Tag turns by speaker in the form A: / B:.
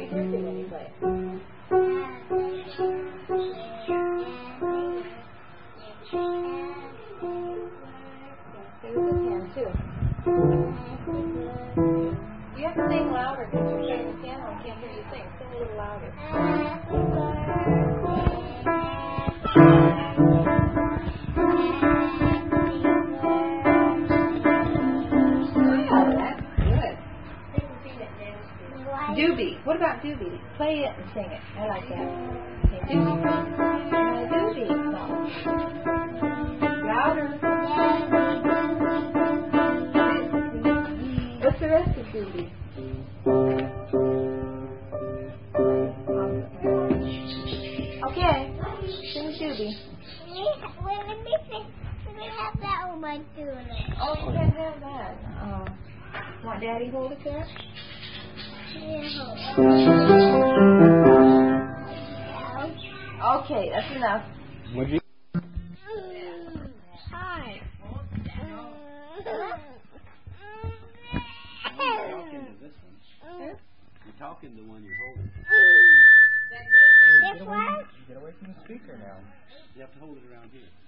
A: make her do when you play it. Sing with the piano too. You have to sing louder because you're playing the piano and can't hear you sing. Sing a little louder. Doobie. What about Doobie? Play it and sing it. I like that. Okay, Doobie. Doobie. No. Louder. What's the rest of Doobie? Okay. Sing Doobie.
B: Let me have that one too.
A: Oh, you can't have that. Oh. Want Daddy hold it there? Okay, that's enough.
C: Would you?
B: Hi.
C: You're talking to this one. You're talking to the one you're holding.
B: This one?
D: Get away from the speaker now.
C: You have to hold it around here.